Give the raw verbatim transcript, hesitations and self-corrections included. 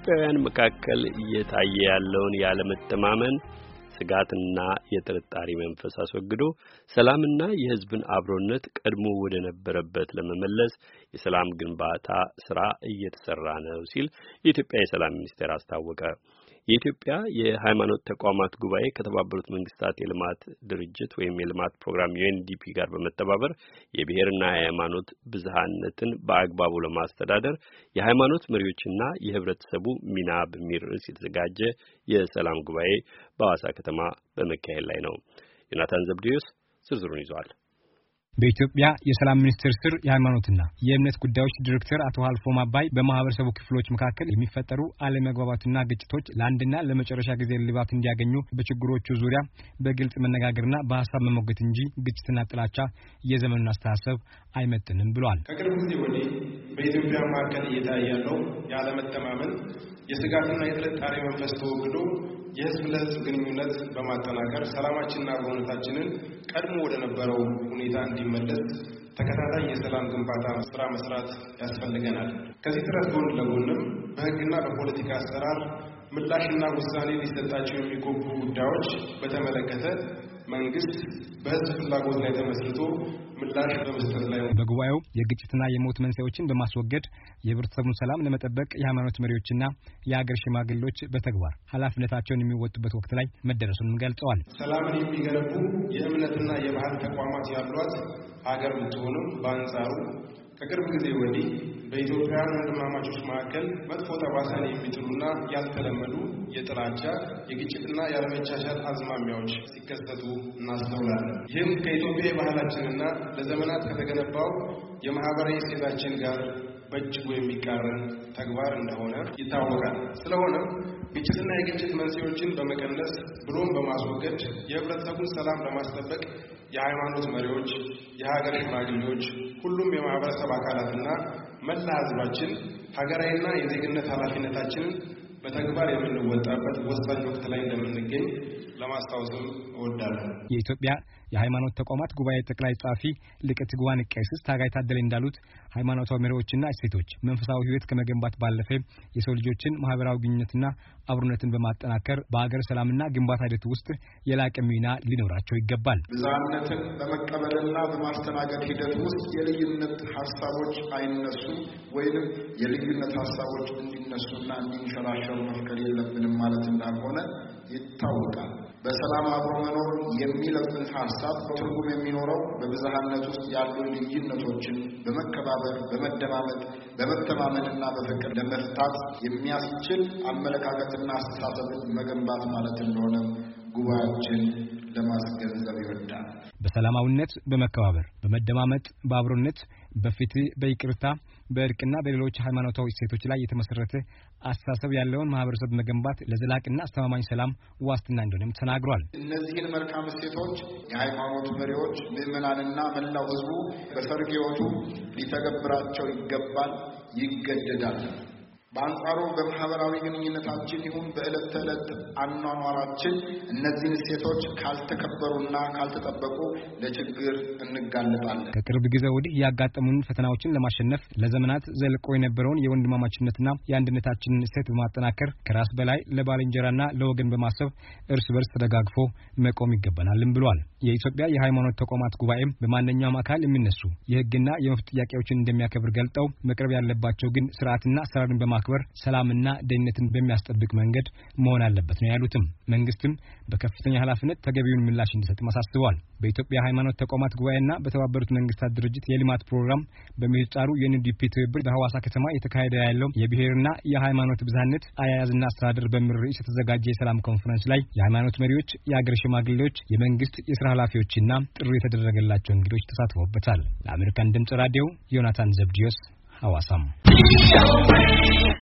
በኢትዮጵያውያን መካከል እየታየ ያለውን ያለመተማመን ስጋትና የጥርጣሬ መንፈስ አስወግዶ ሰላምና የሕዝብን አብሮነት ቀድሞ ወደ ነበረበት ለመመለስ የሰላም ግንባታ ስራ እየተሰራ ነው ሲል የኢትዮጵያ የሰላም ሚኒስቴር አስታወቀ። የኢትዮጵያ የሃይማኖት ተቋማት ጉባኤ ከተባበሩት መንግስታት የልማት ድርጅት ወይም የልማት ፕሮግራም ዩኤንዲፒ ጋር በመተባበር የብሔርና የሃይማኖት ብዝሃነትን በአግባቡ ለማስተዳደር የሃይማኖት መሪዎችና የህብረተሰቡ ሚና በሚል ርዕስ የተዘጋጀ የሰላም ጉባኤ በሐዋሳ ከተማ በመካሄድ ላይ ነው። ዮናታን ዘብዴዎስ ዝርዝሩን ይዟል። በኢትዮጵያ የሰላም ሚኒስቴር ስር የሃይማኖትና የእምነት ጉዳዮች ዲሬክተር አቶ ሀልፎም አባይ በማህበረሰቡ ክፍሎች መካከል የሚፈጠሩ አለመግባባትና ግጭቶች ለአንድና ለመጨረሻ ጊዜ ልባት እንዲያገኙ በችግሮቹ ዙሪያ በግልጽ መነጋገርና በሐሳብ መሞገት እንጂ ግጭትና ጥላቻ የዘመኑን አስተሳሰብ አይመጥንም ብሏል። ከቅርብ ጊዜ ወዲህ በኢትዮጵያ መካከል እየታየ ያለው ያለመተማመን የስጋትና የጥርጣሬ መንፈስ ተወግዶ የህዝብ ለህዝብ ግንኙነት በማጠናከር ሰላማችንና አብሮነታችንን ቀድሞ ወደ ነበረው ሁኔታ እንዲመለስ ተከታታይ የሰላም ግንባታ ስራ መስራት ያስፈልገናል። ከዚህ ጥረት ጎን ለጎንም በህግና በፖለቲካ አሰራር ምላሽና ውሳኔ ሊሰጣቸው የሚገቡ ጉዳዮች በተመለከተ መንግስት በህዝብ ፍላጎት ላይ ተመስርቶ ምላሽ በመስጠት ላይ ነው። በጉባኤው የግጭትና የሞት መንስኤዎችን በማስወገድ የህብረተሰቡን ሰላም ለመጠበቅ የሃይማኖት መሪዎችና የሀገር ሽማግሌዎች በተግባር ኃላፊነታቸውን የሚወጡበት ወቅት ላይ መደረሱን ገልጸዋል። ሰላምን የሚገነቡ የእምነትና የባህል ተቋማት ያሏት ሀገር ብትሆንም በአንጻሩ ከቅርብ ጊዜ ወዲህ በኢትዮጵያውያን ወንድማማቾች መካከል መጥፎ ጠባሳን የሚጥሉና ያልተለመዱ የጥላቻ የግጭትና ያለመቻቻል አዝማሚያዎች ሲከሰቱ እናስተውላለን። ይህም ከኢትዮጵያ ባህላችንና ለዘመናት ከተገነባው የማህበራዊ እሴታችን ጋር በእጅጉ የሚቃረን ተግባር እንደሆነ ይታወቃል። ስለሆነም ግጭትና የግጭት መንስኤዎችን በመቀነስ ብሎም በማስወገድ የህብረተሰቡን ሰላም ለማስጠበቅ የሃይማኖት መሪዎች፣ የሀገር ሽማግሌዎች፣ ሁሉም የማህበረሰብ አካላትና መላ ህዝባችን ሀገራዊና የዜግነት ኃላፊነታችንን በተግባር የምንወጣበት ወሳኝ ወቅት ላይ እንደምንገኝ ለማስታወስም እወዳለሁ። የኢትዮጵያ የሃይማኖት ተቋማት ጉባኤ ጠቅላይ ጻፊ ሊቀ ትጉሃን ቄስ ታጋይ ታደለ እንዳሉት ሃይማኖታዊ መሪዎችና እሴቶች መንፈሳዊ ህይወት ከመገንባት ባለፈ የሰው ልጆችን ማህበራዊ ግንኙነትና አብሮነትን በማጠናከር በአገር ሰላምና ግንባታ ሂደት ውስጥ የላቀ ሚና ሊኖራቸው ይገባል። ብዝሃነትን በመቀበልና በማስተናገድ ሂደት ውስጥ የልዩነት ሐሳቦች አይነሱ ወይንም የልዩነት ሐሳቦች እንዲነሱና እንዲንሸራሸሩ መፍቀድ የለብንም ማለት እንዳልሆነ ይታወቃል። በሰላም አብሮ መኖር የሚለው ጽንሰ ሐሳብ ትርጉም የሚኖረው በብዝሃነት ውስጥ ያሉ ልዩነቶችን በመከባበር፣ በመደማመጥ፣ በመተማመንና በፍቅር ለመፍታት የሚያስችል አመለካከትና አስተሳሰብን መገንባት ማለት እንደሆነ ጉባኤያችን ለማስገንዘብ ይወዳል። በሰላማዊነት፣ በመከባበር፣ በመደማመጥ፣ በአብሮነት፣ በፍትህ፣ በይቅርታ፣ በእርቅና በሌሎች ሃይማኖታዊ እሴቶች ላይ የተመሰረተ አስተሳሰብ ያለውን ማህበረሰብ መገንባት ለዘላቂና አስተማማኝ ሰላም ዋስትና እንደሆነም ተናግሯል። እነዚህን መልካም እሴቶች የሃይማኖት መሪዎች፣ ምዕመናንና መላው ህዝቡ በሰርግ ህይወቱ ሊተገብራቸው ይገባል፣ ይገደዳል። በአንጻሩ በማህበራዊ ግንኙነታችን ይሁን በዕለት ተዕለት አኗኗራችን እነዚህን እሴቶች ካልተከበሩና ካልተጠበቁ ለችግር እንጋለጣለን። ከቅርብ ጊዜ ወዲህ ያጋጠሙን ፈተናዎችን ለማሸነፍ ለዘመናት ዘልቆ የነበረውን የወንድማማችነትና የአንድነታችንን እሴት በማጠናከር ከራስ በላይ ለባልንጀራና ለወገን በማሰብ እርስ በርስ ተደጋግፎ መቆም ይገባናልም ብሏል። የኢትዮጵያ የሃይማኖት ተቋማት ጉባኤም በማንኛውም አካል የሚነሱ የህግና የመብት ጥያቄዎችን እንደሚያከብር ገልጠው መቅረብ ያለባቸው ግን ስርዓትና አሰራርን በማ ማክበር ሰላምና ደህንነትን በሚያስጠብቅ መንገድ መሆን አለበት ነው ያሉትም። መንግስትም በከፍተኛ ኃላፊነት ተገቢውን ምላሽ እንዲሰጥ ማሳስበዋል። በኢትዮጵያ ሃይማኖት ተቋማት ጉባኤና በተባበሩት መንግስታት ድርጅት የልማት ፕሮግራም በሚጻሩ የዩኤንዲፒ ትብብር በሐዋሳ ከተማ የተካሄደ ያለው የብሔርና የሃይማኖት ብዝሃነት አያያዝና አስተዳደር በሚል ርዕስ የተዘጋጀ የሰላም ኮንፈረንስ ላይ የሃይማኖት መሪዎች፣ የአገር ሽማግሌዎች፣ የመንግስት የሥራ ኃላፊዎችና ጥሪ የተደረገላቸው እንግዶች ተሳትፈውበታል። ለአሜሪካን ድምጽ ራዲዮ ዮናታን ዘብዴዎስ ሐዋሳም